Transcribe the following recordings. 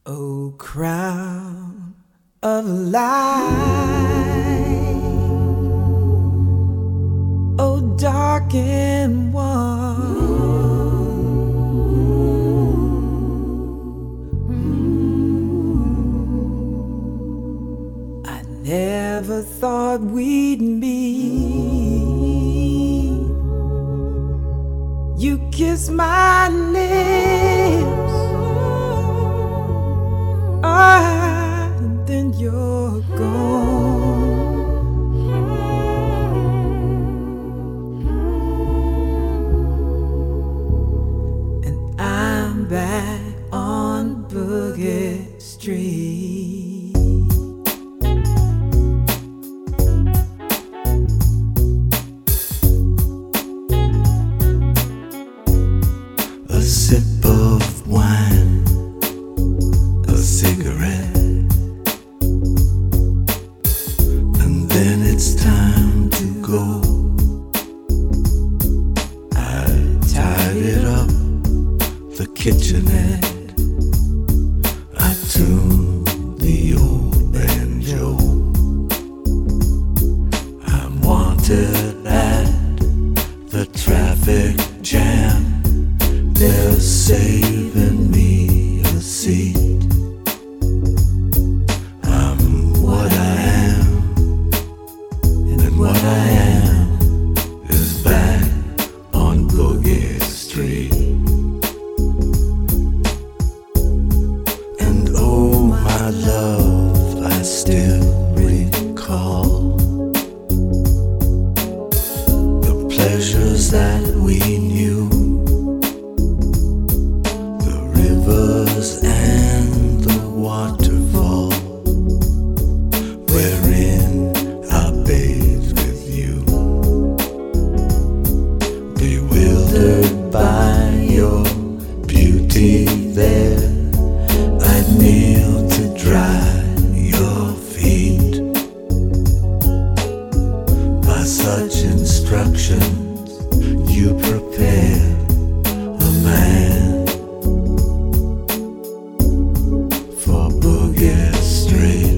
O crown of light, O darkened one, I never thought we'd meet. You kiss my lips, and then you're gone. And I'm back on Boogie Street. A sip of wine, a cigarette, and then it's time to go. I tidied up the kitchenette, I tuned the old banjo. I'm wanted at the traffic jam, they're saving me a seat. I'm what I am, and what I am is back on Boogie Street. And oh my love, I still recall the pleasures that we knew, the rivers and the waterfall, wherein I bathed with you, bewildered by your beauty there. I'd kneel to dry your feet. By such instructions you prepare a man for Boogie Street.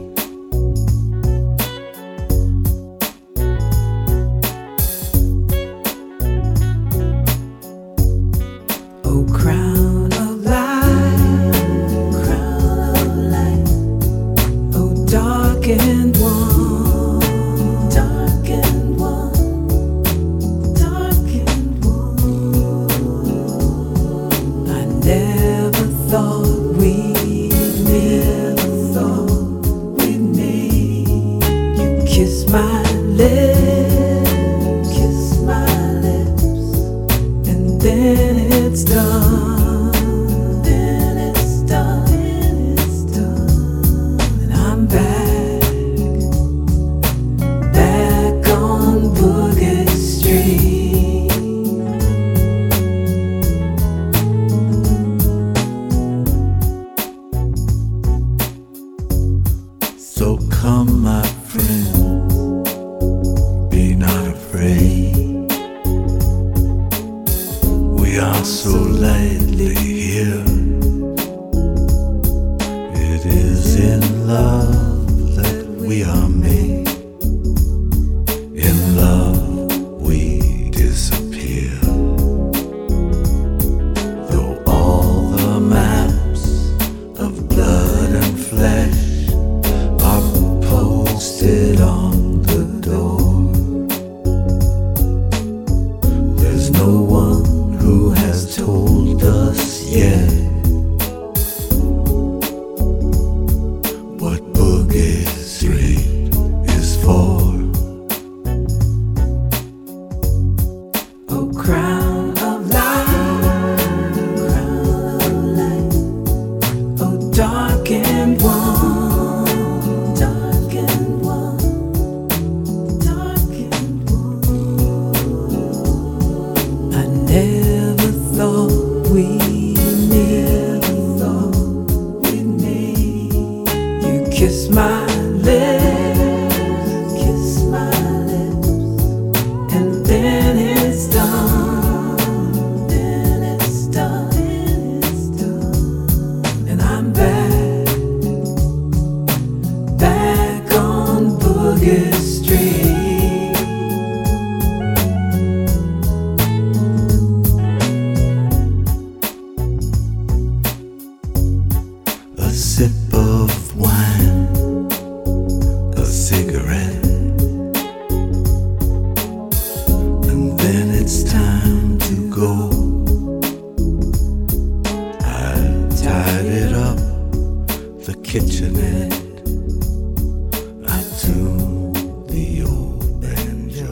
O crown of light, O darkened one, darkened one, darkened one. I never thought we'd meet. You kiss my lips, and then it's done. Then it's done. And I'm back on Boogie Street. So come, my friend, be not afraid. We are so lightly here. It is in love that we are made. In love we disappear. Though all the maps of blood and flesh are posted on the door, there's no one who has told us yet what Boogie Street is for. O crown of light, O darkened one, darkened one, darkened one. I never thought we'd meet. You kiss my lips, and then it's done. And I'm back sip of wine, a cigarette, and then it's time to go. I tidied up the kitchenette. I tuned the old banjo.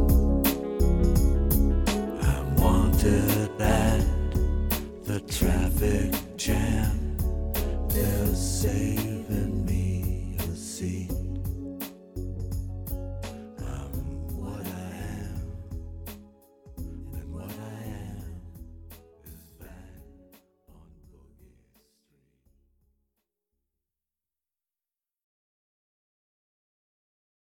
I wanted at the traffic jam. They're saving me.